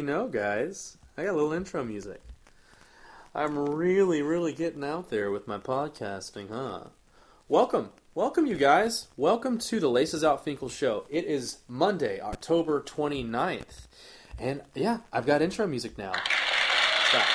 know, guys, I got a little intro music. I'm really getting out there with my podcasting, huh? Welcome, you guys. Welcome to the Laces Out Finkel Show. It is Monday, October 29th. And yeah, I've got intro music now. Stop.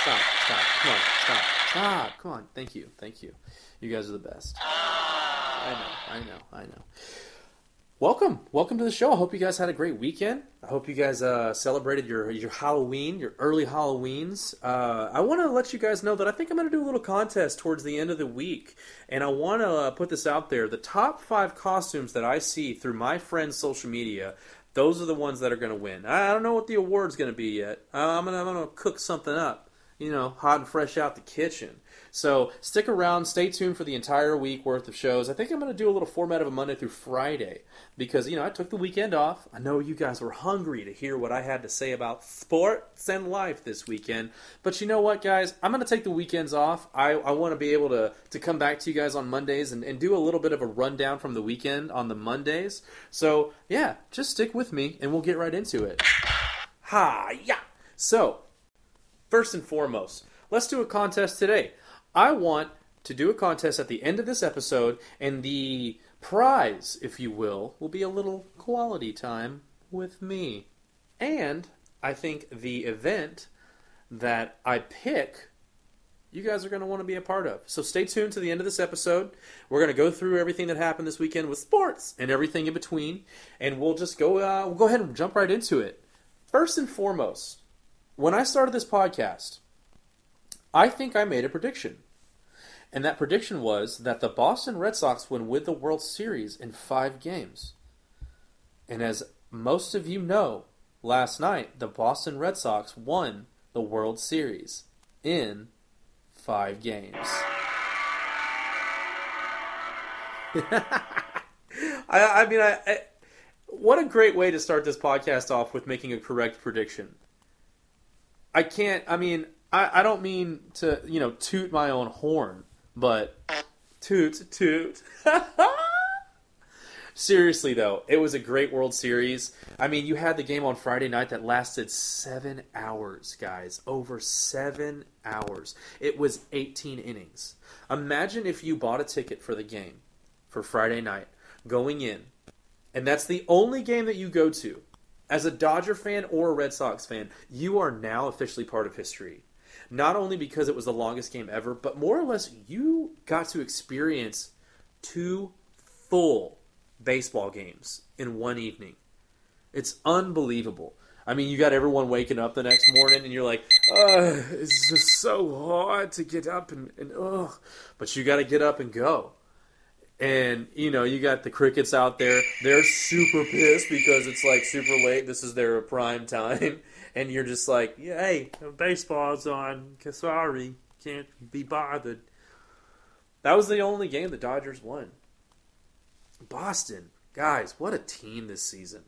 Come on. Thank you. You guys are the best. I know. Welcome to the show. I hope you guys had a great weekend. I hope you guys celebrated your Halloween, your early Halloweens. I want to let you guys know that I think I'm going to do a little contest towards the end of the week. And I want to put this out there. The top 5 costumes that I see through my friends' social media, those are the ones that are going to win. I don't know what the award's going to be yet. I'm gonna cook something up, hot and fresh out the kitchen. So stick around, stay tuned for the entire week worth of shows. I think I'm going to do a little format of a Monday through Friday because, I took the weekend off. I know you guys were hungry to hear what I had to say about sports and life this weekend. But you know what, guys? I'm going to take the weekends off. I want to be able to come back to you guys on Mondays and do a little bit of a rundown from the weekend on the Mondays. So, yeah, just stick with me and we'll get right into it. So, first and foremost, let's do a contest today. I want to do a contest at the end of this episode, and the prize, if you will be a little quality time with me. And I think the event that I pick, you guys are going to want to be a part of. So stay tuned to the end of this episode. We're going to go through everything that happened this weekend with sports and everything in between, and we'll just we'll go ahead and jump right into it. First and foremost, when I started this podcast, I think I made a prediction. And that prediction was that the Boston Red Sox would win the World Series in 5 games. And as most of you know, last night the Boston Red Sox won the World Series in 5 games. What a great way to start this podcast off with making a correct prediction. I don't mean to, toot my own horn, but toot. Seriously, though, it was a great World Series. You had the game on Friday night that lasted 7 hours, guys. Over 7 hours. It was 18 innings. Imagine if you bought a ticket for the game for Friday night, going in, and that's the only game that you go to. As a Dodger fan or a Red Sox fan, you are now officially part of history. Not only because it was the longest game ever, but more or less you got to experience 2 full baseball games in one evening. It's unbelievable. You got everyone waking up the next morning and you're like, it's just so hard to get up and but you got to get up and go. And, you got the crickets out there. They're super pissed because it's like super late. This is their prime time. And you're just like, yeah, hey, baseball's on. Sorry, can't be bothered. That was the only game the Dodgers won. Boston, guys, what a team this season.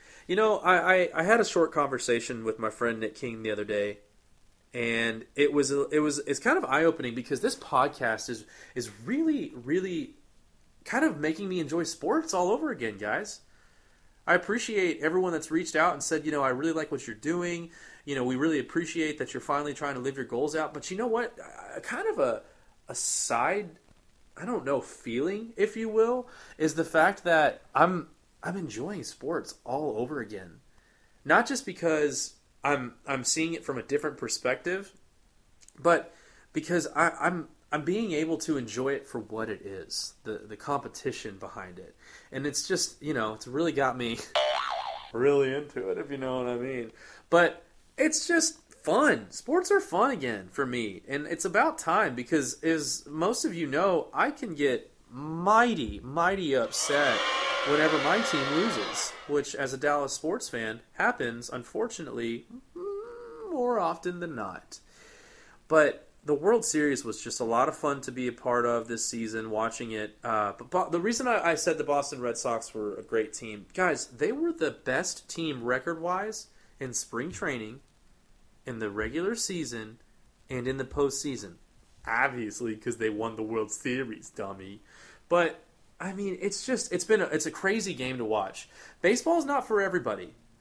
I had a short conversation with my friend Nick King the other day. And it's kind of eye-opening because this podcast is really kind of making me enjoy sports all over again, guys. I appreciate everyone that's reached out and said, I really like what you're doing. We really appreciate that you're finally trying to live your goals out. But you know what? Kind of a side, feeling, if you will, is the fact that I'm enjoying sports all over again. Not just because I'm seeing it from a different perspective, but because I'm being able to enjoy it for what it is, the competition behind it. And it's just, it's really got me really into it, if you know what I mean. But it's just fun. Sports are fun again for me. And it's about time because, as most of you know, I can get mighty upset whenever my team loses, which, as a Dallas sports fan, happens, unfortunately, more often than not. But the World Series was just a lot of fun to be a part of this season, watching it. But the reason I said the Boston Red Sox were a great team, guys, they were the best team record-wise in spring training, in the regular season, and in the postseason. Obviously, because they won the World Series, dummy. But it's a crazy game to watch. Baseball is not for everybody.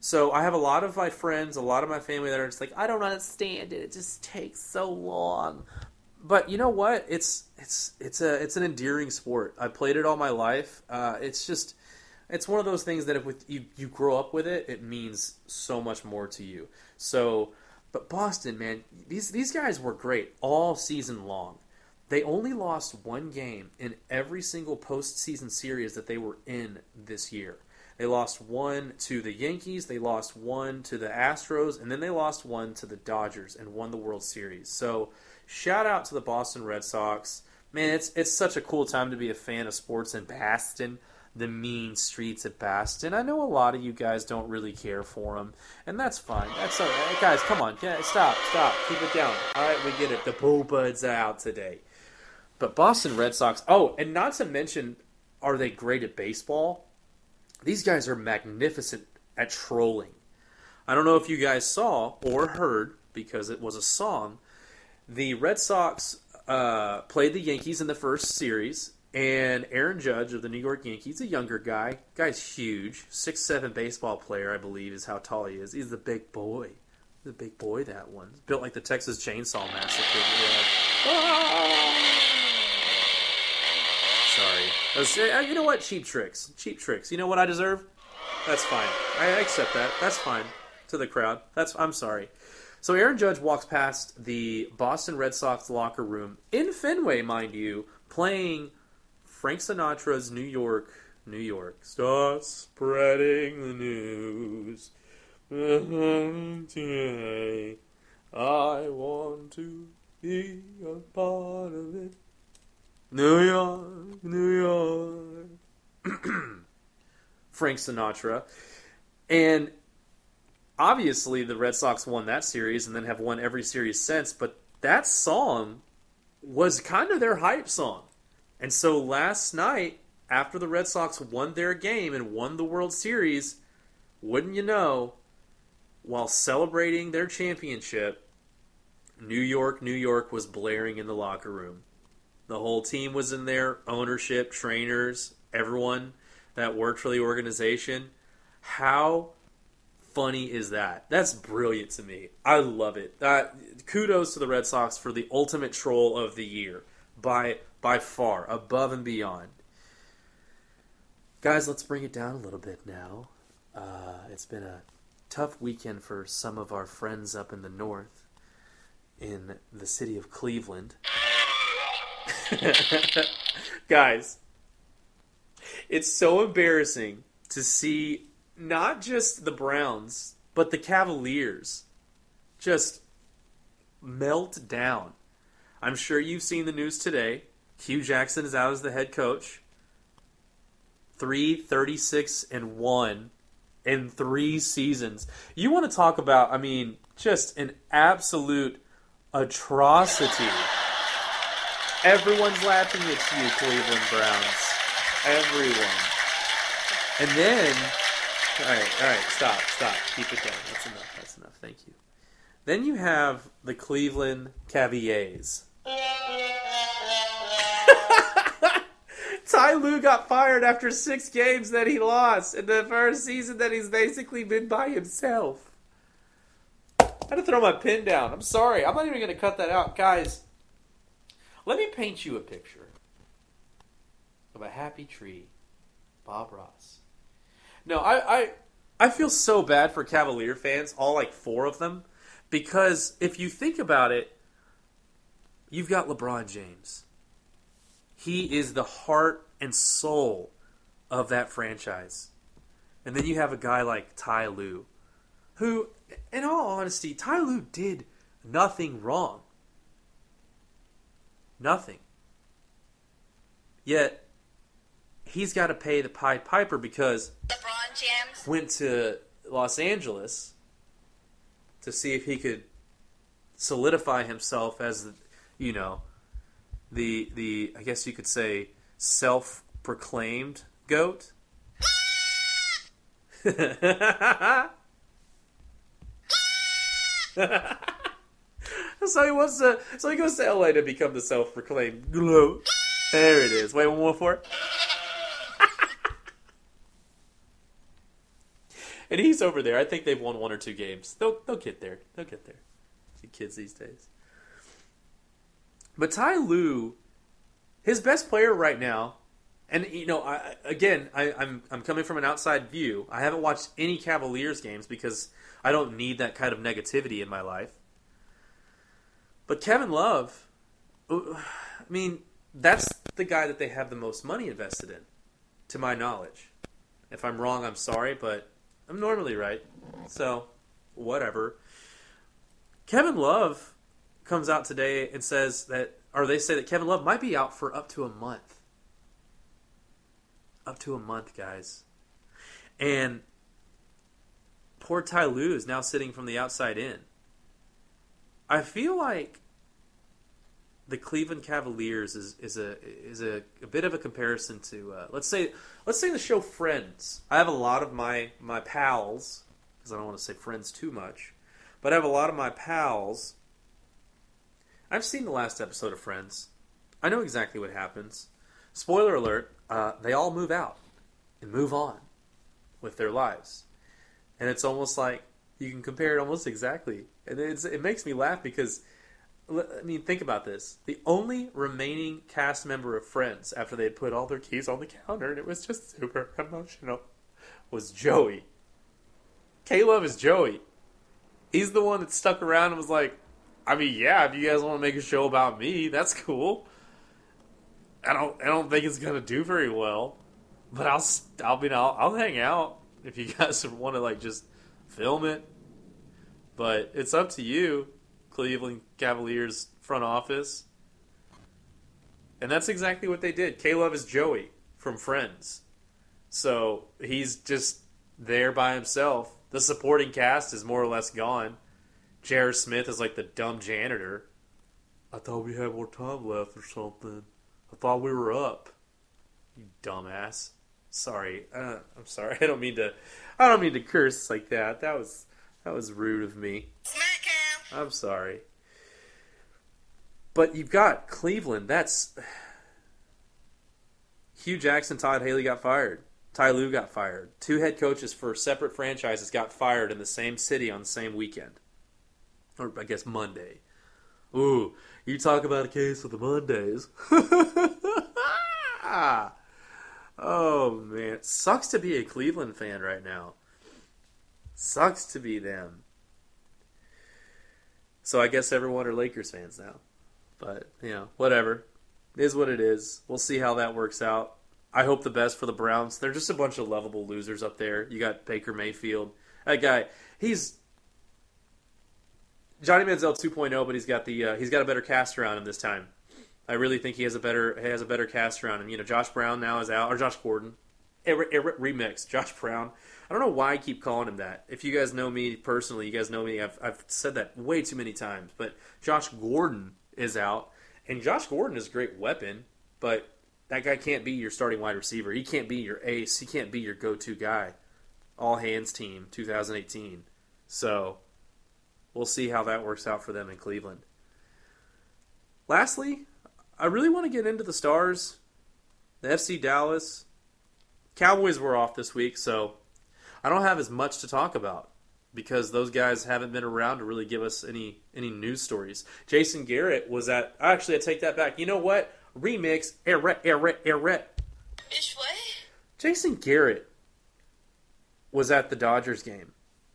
So I have a lot of my friends, a lot of my family that are just like, I don't understand it. It just takes so long. But you know what? It's an endearing sport. I played it all my life. It's one of those things that if you grow up with it, it means so much more to you. So, but Boston, man, these guys were great all season long. They only lost one game in every single postseason series that they were in this year. They lost one to the Yankees, they lost one to the Astros, and then they lost one to the Dodgers and won the World Series. So, shout out to the Boston Red Sox. Man, it's such a cool time to be a fan of sports in Boston, the mean streets of Boston. I know a lot of you guys don't really care for them, and that's fine. That's all right. Guys, come on. Stop. Keep it down. All right, we get it. The Bull Buds are out today. But Boston Red Sox, and not to mention, are they great at baseball? These guys are magnificent at trolling. I don't know if you guys saw or heard, because it was a song, the Red Sox played the Yankees in the first series, and Aaron Judge of the New York Yankees, a younger guy, guy's huge, 6'7" baseball player, I believe, is how tall he is. He's the big boy. The big boy, that one. He's built like the Texas Chainsaw Massacre. Sorry. You know what? Cheap tricks. You know what I deserve? That's fine. I accept that. That's fine. To the crowd. I'm sorry. So Aaron Judge walks past the Boston Red Sox locker room, in Fenway, mind you, playing Frank Sinatra's New York. Start spreading the news. I want to be a part of it. New York. Frank Sinatra. And obviously the Red Sox won that series and then have won every series since, but that song was kind of their hype song. And so last night, after the Red Sox won their game and won the World Series, wouldn't you know, while celebrating their championship, New York was blaring in the locker room. The whole team was in there, ownership, trainers, everyone that worked for the organization. How funny is that? That's brilliant to me. I love it. Kudos to the Red Sox for the ultimate troll of the year. By far, above and beyond. Guys, let's bring it down a little bit now. It's been a tough weekend for some of our friends up in the north, in the city of Cleveland. Guys, it's so embarrassing to see not just the Browns, but the Cavaliers just melt down. I'm sure you've seen the news today. Hugh Jackson is out as the head coach. 3-36-1 in 3 seasons. You want to talk about, just an absolute atrocity. Everyone's laughing at you, Cleveland Browns. Everyone. And then, all right, stop. Keep it down. That's enough. Thank you. Then you have the Cleveland Cavaliers. Ty Lue got fired after 6 games that he lost in the first season that he's basically been by himself. I had to throw my pen down. I'm sorry. I'm not even going to cut that out. Guys, let me paint you a picture of a happy tree. Bob Ross. No, I feel so bad for Cavalier fans, all 4 of them, because if you think about it, you've got LeBron James. He is the heart and soul of that franchise. And then you have a guy like Ty Lue, who, in all honesty, Ty Lue did nothing wrong. Nothing. Yet, he's got to pay the Pied Piper because LeBron James went to Los Angeles to see if he could solidify himself as, the I guess you could say, self-proclaimed GOAT. So he goes to LA to become the self-proclaimed GOAT. There it is. Wait, one more for it. And he's over there. I think they've won 1 or 2 games. They'll get there. They'll get there. The kids these days. But Ty Lue, his best player right now, and I'm coming from an outside view. I haven't watched any Cavaliers games because I don't need that kind of negativity in my life. But Kevin Love, I mean, that's the guy that they have the most money invested in, to my knowledge. If I'm wrong, I'm sorry, but I'm normally right. So, whatever. Kevin Love comes out today and says that, or they say that Kevin Love might be out for up to a month. Up to a month, guys. And poor Ty Lue is now sitting from the outside in. I feel like the Cleveland Cavaliers is a bit of a comparison to let's say the show Friends. I have a lot of my pals, because I don't want to say friends too much, but I have a lot of my pals. I've seen the last episode of Friends. I know exactly what happens. Spoiler alert, they all move out and move on with their lives. And it's almost like you can compare it almost exactly. And it makes me laugh because, I mean, think about this. The only remaining cast member of Friends, after they had put all their keys on the counter, and it was just super emotional, was Joey. K-Love is Joey. He's the one that stuck around and was like, I mean, yeah, if you guys want to make a show about me, that's cool. I don't think it's gonna do very well, but I'll hang out if you guys want to like just film it. But it's up to you, Cleveland Cavaliers front office. And that's exactly what they did. K-Love is Joey from Friends, so he's just there by himself. The supporting cast is more or less gone. J.R. Smith is like the dumb janitor. I thought we had more time left or something. I thought we were up. You dumbass. Sorry. I'm sorry. I don't mean to curse like that. That was rude of me. Smack him. I'm sorry. But you've got Cleveland. That's Hugh Jackson, Todd Haley got fired. Ty Lue got fired. 2 head coaches for separate franchises got fired in the same city on the same weekend. Or I guess Monday. Ooh, you talk about a case of the Mondays. Oh, man. It sucks to be a Cleveland fan right now. Sucks to be them. So I guess everyone are Lakers fans now. But, whatever. It is what it is. We'll see how that works out. I hope the best for the Browns. They're just a bunch of lovable losers up there. You got Baker Mayfield. That guy, he's Johnny Manziel 2.0, but he's got a better cast around him this time. I really think he has a better cast around him. Josh Brown now is out, or Josh Gordon. Remix, Josh Brown. I don't know why I keep calling him that. If you guys know me personally, you guys know me. I've said that way too many times. But Josh Gordon is out, and Josh Gordon is a great weapon, but that guy can't be your starting wide receiver. He can't be your ace. He can't be your go-to guy. All hands team, 2018. So we'll see how that works out for them in Cleveland. Lastly, I really want to get into the Stars, the FC Dallas. Cowboys were off this week, so I don't have as much to talk about because those guys haven't been around to really give us any news stories. Jason Garrett was at... Actually, I take that back. You know what? Remix. Ish what? Jason Garrett was at the Dodgers game.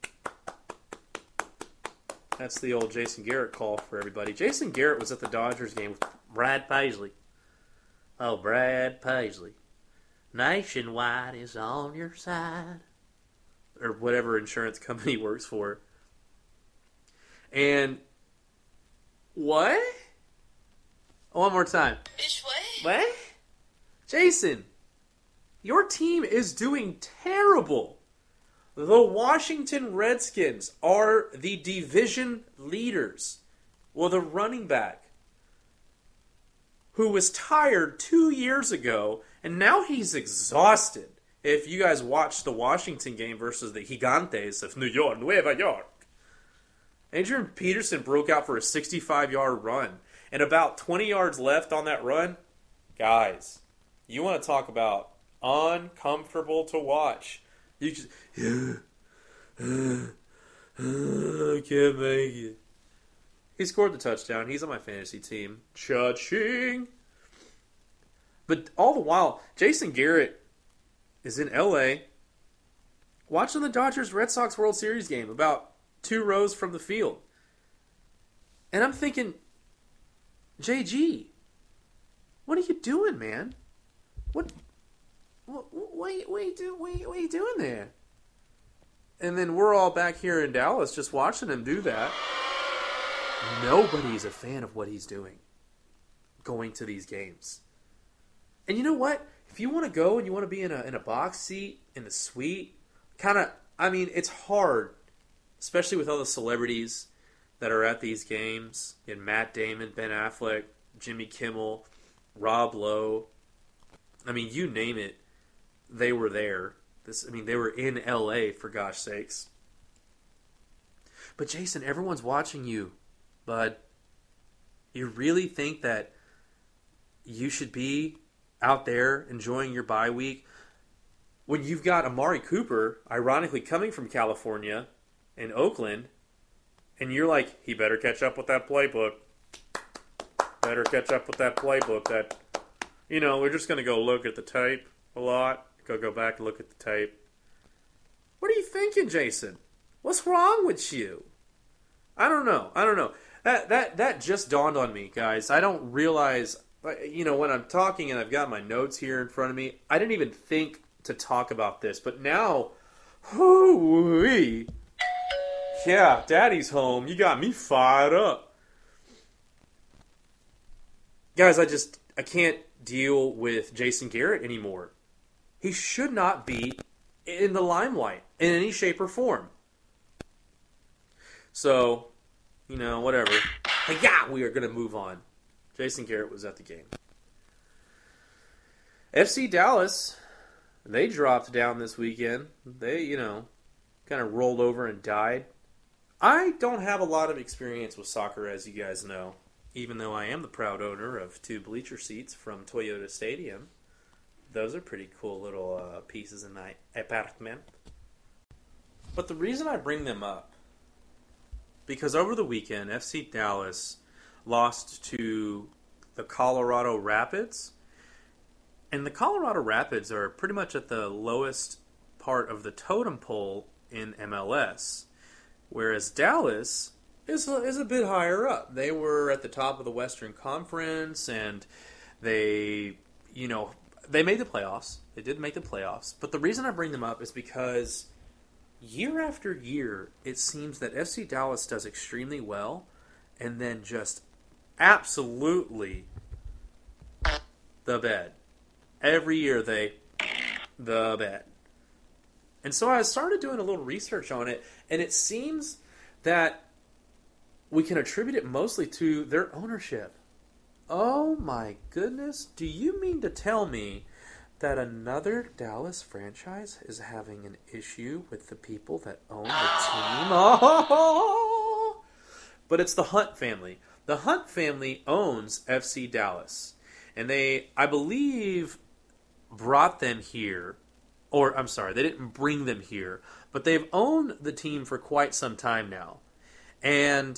That's the old Jason Garrett call for everybody. Jason Garrett was at the Dodgers game with Brad Paisley. Oh, Brad Paisley. Nationwide is on your side. Or whatever insurance company he works for. And what? One more time. Ish what? What? Jason, your team is doing terrible. The Washington Redskins are the division leaders with a running back who was tired 2 years ago, and now he's exhausted. If you guys watched the Washington game versus the Gigantes of New York, Nueva York, Adrian Peterson broke out for a 65-yard run, and about 20 yards left on that run. Guys, you want to talk about uncomfortable to watch. You just, I can't make it. He scored the touchdown. He's on my fantasy team. Cha-ching! But all the while, Jason Garrett is in L.A. watching the Dodgers-Red Sox World Series game about 2 rows from the field. And I'm thinking, JG, what are you doing, man? What are you doing there? And then we're all back here in Dallas just watching him do that. Nobody's a fan of what he's doing, going to these games. And you know what? If you want to go and you want to be in a box seat, in the suite, it's hard, especially with all the celebrities that are at these games. And Matt Damon, Ben Affleck, Jimmy Kimmel, Rob Lowe. I mean, you name it, they were there. They were in L.A., for gosh sakes. But Jason, everyone's watching you, bud. You really think that you should be out there enjoying your bye week when you've got Amari Cooper, ironically coming from California and Oakland, and you're like, he better catch up with that playbook. Better catch up with that playbook. That, we're just going to go look at the tape a lot. Go back and look at the tape. What are you thinking, Jason? What's wrong with you? I don't know. That just dawned on me, guys. I don't realize, when I'm talking and I've got my notes here in front of me, I didn't even think to talk about this. But now, hoo-wee. Yeah, Daddy's home. You got me fired up. Guys, I can't deal with Jason Garrett anymore. He should not be in the limelight in any shape or form. So, whatever. We are going to move on. Jason Garrett was at the game. FC Dallas, they dropped down this weekend. They, kind of rolled over and died. I don't have a lot of experience with soccer, as you guys know, even though I am the proud owner of 2 bleacher seats from Toyota Stadium. Those are pretty cool little pieces in my apartment. But the reason I bring them up, because over the weekend, FC Dallas lost to the Colorado Rapids. And the Colorado Rapids are pretty much at the lowest part of the totem pole in MLS. Whereas Dallas is a bit higher up. They were at the top of the Western Conference, and they made the playoffs. They did make the playoffs. But the reason I bring them up is because year after year, it seems that FC Dallas does extremely well, and then just absolutely the bed. Every year the bed. And so I started doing a little research on it, and it seems that we can attribute it mostly to their ownership. Oh my goodness. Do you mean to tell me that another Dallas franchise is having an issue with the people that own the team? Oh! But it's the Hunt family. The Hunt family owns FC Dallas. And they, I believe, brought them here. Or, I'm sorry, they didn't bring them here. But they've owned the team for quite some time now. And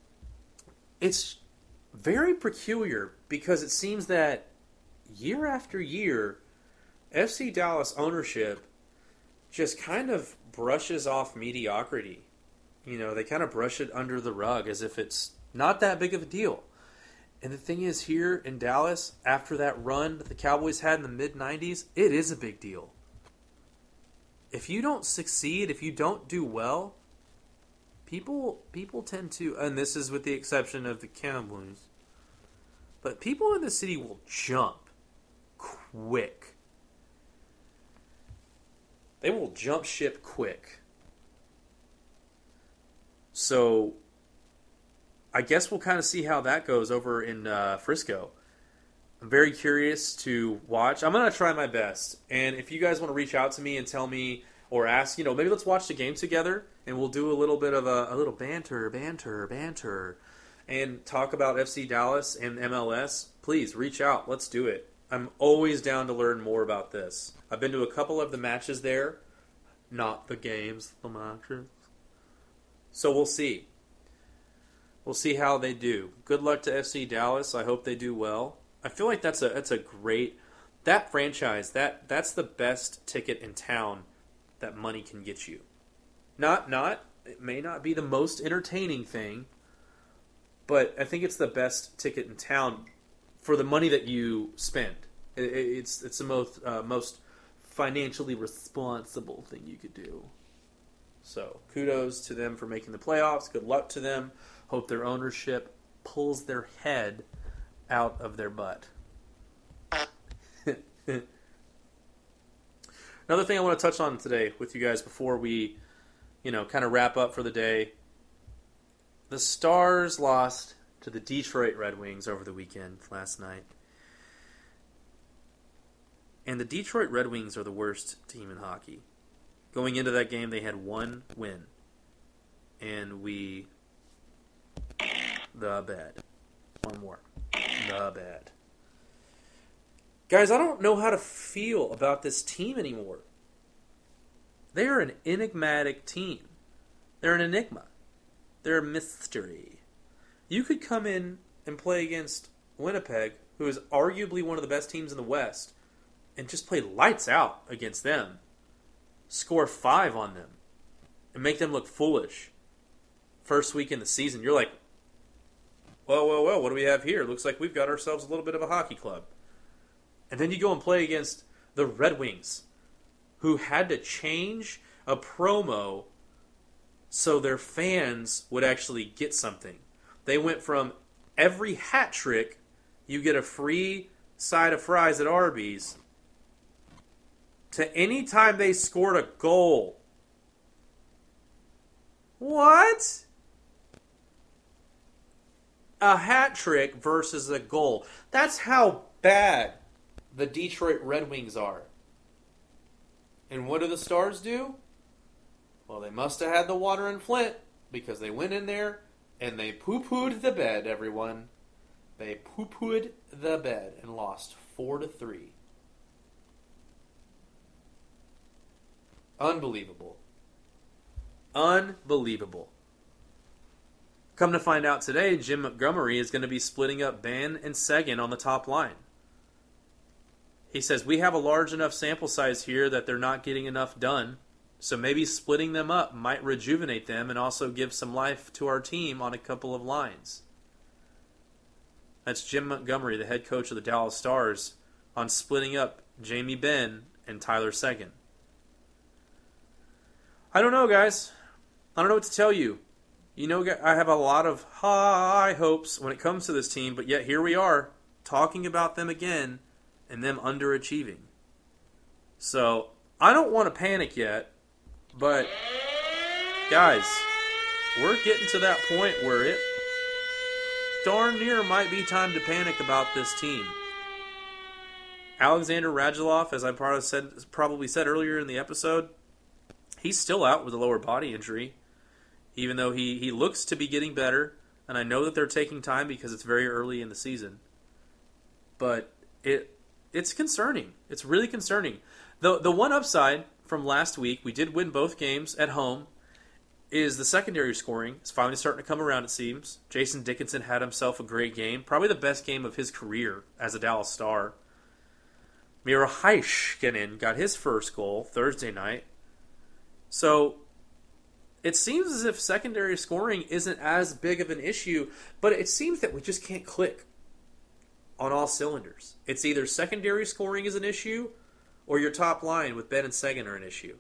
it's very peculiar because it seems that year after year, FC Dallas ownership just kind of brushes off mediocrity. They kind of brush it under the rug as if it's not that big of a deal. And the thing is, here in Dallas, after that run that the Cowboys had in the mid-90s, it is a big deal. If you don't succeed, if you don't do well, people tend to, and this is with the exception of the Cowboys, but people in the city will jump quick. They will jump ship quick. So, I guess we'll kind of see how that goes over in Frisco. I'm very curious to watch. I'm going to try my best. And if you guys want to reach out to me and tell me or ask, maybe let's watch the game together and we'll do a little bit of a little banter, and talk about FC Dallas and MLS, please reach out. Let's do it. I'm always down to learn more about this. I've been to a couple of the matches there. not the games, the matches. So we'll see. We'll see how they do. Good luck to FC Dallas. I hope they do well. I feel like that's a great that franchise. That's the best ticket in town that money can get you. Not it may not be the most entertaining thing, but I think it's the best ticket in town for the money that you spend. It's the most financially responsible thing you could do. So kudos to them for making the playoffs. Good luck to them. Hope their ownership pulls their head out of their butt. Another thing I want to touch on today with you guys before we, kind of wrap up for the day. The Stars lost to the Detroit Red Wings over the weekend last night. And the Detroit Red Wings are the worst team in hockey. Going into that game, they had one win. And the bad. One more. The bad. Guys, I don't know how to feel about this team anymore. They are an enigmatic team. They're an enigma. They're a mystery. You could come in and play against Winnipeg, who is arguably one of the best teams in the West, and just play lights out against them. Score 5 on them. And make them look foolish. First week in the season, you're like, well, what do we have here? Looks like we've got ourselves a little bit of a hockey club. And then you go and play against the Red Wings, who had to change a promo so their fans would actually get something. They went from every hat trick, you get a free side of fries at Arby's, to any time they scored a goal. What? A hat trick versus a goal. That's how bad the Detroit Red Wings are. And what do the Stars do? Well, they must have had the water in Flint, because they went in there and they poo-pooed the bed, everyone. They poo-pooed the bed and lost 4-3. Unbelievable. Unbelievable. Come to find out today, Jim Montgomery is going to be splitting up Benn and Seguin on the top line. He says, we have a large enough sample size here that they're not getting enough done, so maybe splitting them up might rejuvenate them and also give some life to our team on a couple of lines. That's Jim Montgomery, the head coach of the Dallas Stars, on splitting up Jamie Benn and Tyler Seguin. I don't know, guys. I don't know what to tell you. I have a lot of high hopes when it comes to this team, but yet here we are, talking about them again, and them underachieving. So, I don't want to panic yet, but, guys, we're getting to that point where it darn near might be time to panic about this team. Alexander Radulov, as I probably said earlier in the episode, he's still out with a lower body injury, even though he looks to be getting better, and I know that they're taking time because it's very early in the season. But it's concerning. It's really concerning. The one upside from last week, we did win both games at home, is the secondary scoring. It's finally starting to come around, it seems. Jason Dickinson had himself a great game, probably the best game of his career as a Dallas Star. Miro Heiskanen got his first goal Thursday night. So it seems as if secondary scoring isn't as big of an issue, but it seems that we just can't click on all cylinders. It's either secondary scoring is an issue, or your top line with Benn and Seguin are an issue.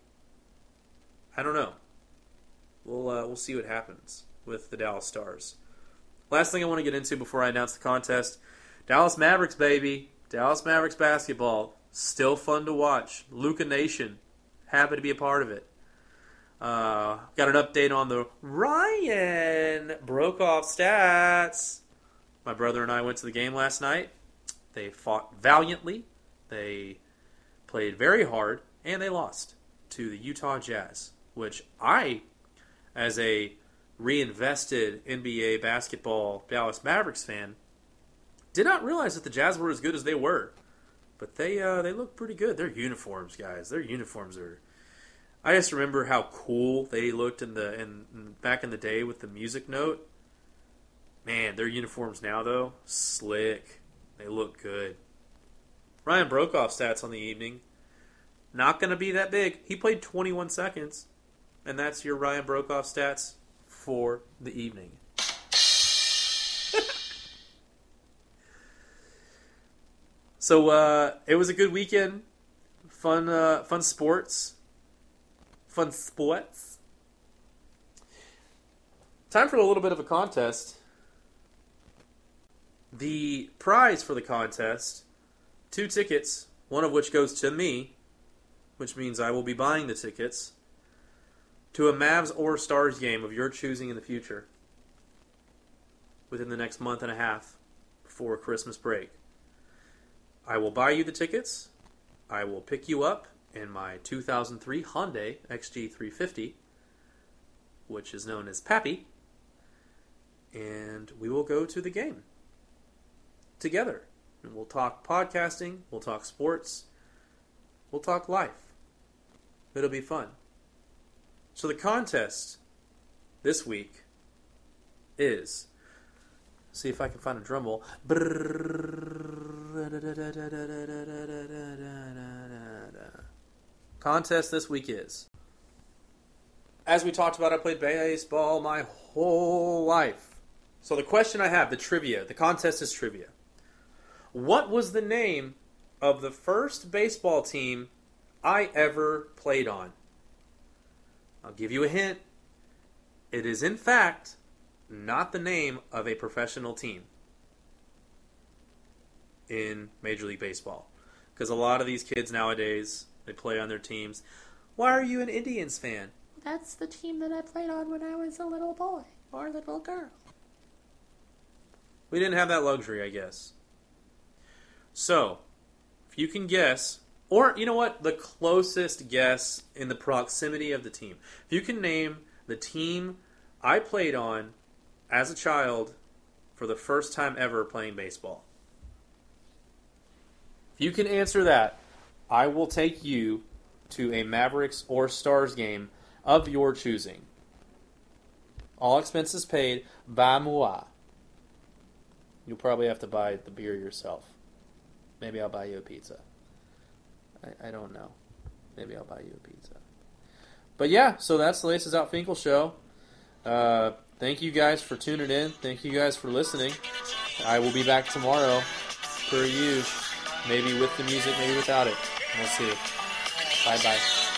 I don't know. We'll see what happens with the Dallas Stars. Last thing I want to get into before I announce the contest, Dallas Mavericks, baby. Dallas Mavericks basketball. Still fun to watch. Luka Nation. Happy to be a part of it. Got an update on the Ryan Broekhoff stats. My brother and I went to the game last night. They fought valiantly. They played very hard. And they lost to the Utah Jazz, which I, as a reinvested NBA basketball Dallas Mavericks fan, did not realize that the Jazz were as good as they were. But they look pretty good. Their uniforms, guys. Their uniforms are... I just remember how cool they looked back in the day with the music note. Man, their uniforms now, though, slick. They look good. Ryan Brokoff stats on the evening. Not going to be that big. He played 21 seconds. And that's your Ryan Brokoff stats for the evening. So, it was a good weekend. Fun sports. Fun sports. Time for a little bit of a contest. The prize for the contest, 2 tickets, one of which goes to me, which means I will be buying the tickets, to a Mavs or Stars game of your choosing in the future within the next month and a half before Christmas break. I will buy you the tickets. I will pick you up in my 2003 Hyundai XG350, which is known as Pappy, and we will go to the game together. And we'll talk podcasting, we'll talk sports, we'll talk life. It'll be fun. So the contest this week is, see if I can find a drum roll. Contest this week is, as we talked about, I played baseball my whole life. So the question I have, the contest is trivia. What was the name of the first baseball team I ever played on? I'll give you a hint. It is, in fact, not the name of a professional team in Major League Baseball. Because a lot of these kids nowadays, they play on their teams. Why are you an Indians fan? That's the team that I played on when I was a little boy or a little girl. We didn't have that luxury, I guess. So, if you can guess, or you know what, the closest guess in the proximity of the team. If you can name the team I played on as a child for the first time ever playing baseball. If you can answer that, I will take you to a Mavericks or Stars game of your choosing. All expenses paid by moi. You'll probably have to buy the beer yourself. Maybe I'll buy you a pizza. I don't know. Maybe I'll buy you a pizza. But yeah, so that's the Laces Out Finkel show. Thank you guys for tuning in. Thank you guys for listening. I will be back tomorrow, per usual. Maybe with the music, maybe without it. We'll see. Bye-bye.